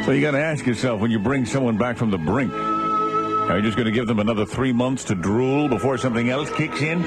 Well, you got to ask yourself, when you bring someone back from the brink, are you just going to give them another 3 months to drool before something else kicks in?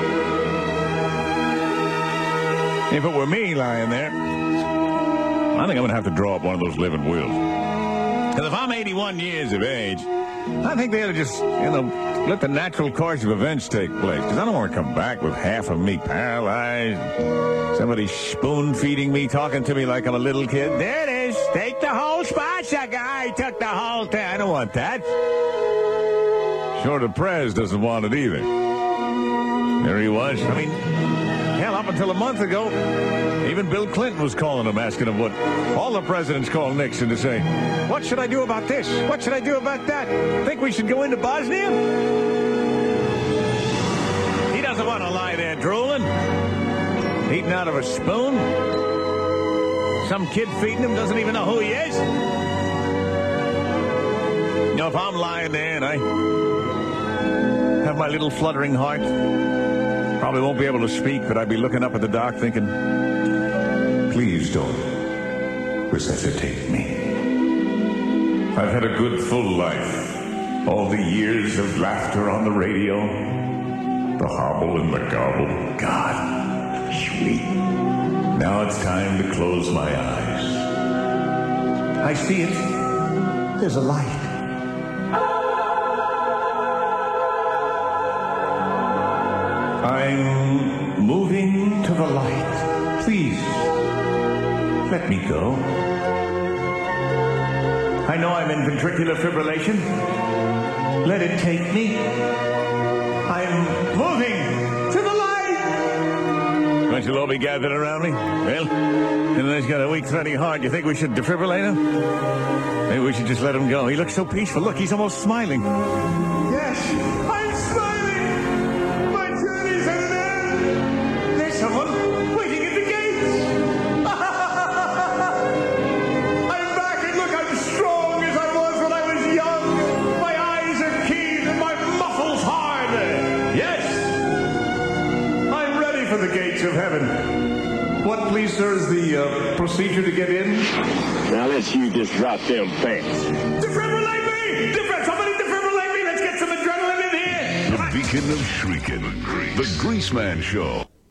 If it were me lying there, I think I'm going to have to draw up one of those living wills. Because if I'm 81 years of age, I think they ought to just, let the natural course of events take place. Because I don't want to come back with half of me paralyzed, somebody spoon-feeding me, talking to me like I'm a little kid. There it is. Take the whole spot, sucker. I took the whole thing. I don't want that. Sure, the Prez doesn't want it either. There he was. I mean, hell, up until a month ago, even Bill Clinton was calling him, asking him what all the presidents call Nixon to say. What should I do about this? What should I do about that? Think we should go into Bosnia? He doesn't want to lie there drooling, eating out of a spoon. Some kid feeding him doesn't even know who he is. If I'm lying there and I have my little fluttering heart, probably won't be able to speak, but I'd be looking up at the doc thinking, please don't resuscitate me. I've had a good full life. All the years of laughter on the radio, the hobble and the gobble. God, sweet. Now it's time to close my eyes. I see it. There's a light. I'm moving to the light. Please, let me go. I know I'm in ventricular fibrillation. Let it take me. I'm moving to the light. Don't you all be gathered around me? Well, and then he's got a weak, threatening heart. You think we should defibrillate him? Maybe we should just let him go. He looks so peaceful. Look, he's almost smiling. Yes, I'm smiling. My journey's at an end. There's someone waiting at the gates. I'm back, and look, I'm strong as I was when I was young. My eyes are keen, and my muscles hard. Yes, I'm ready for the gates of heaven. What, please, sir, is the procedure to get in? Now let's you just drop them pants. Defibrillate me! Somebody defibrillate me! Let's get some adrenaline in here! The beacon of shrieking. The Greaseman Show.